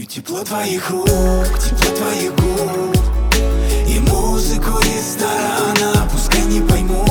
помню тепло твоих рук, тепло твоих губ и музыку ресторана. Пускай не пойму,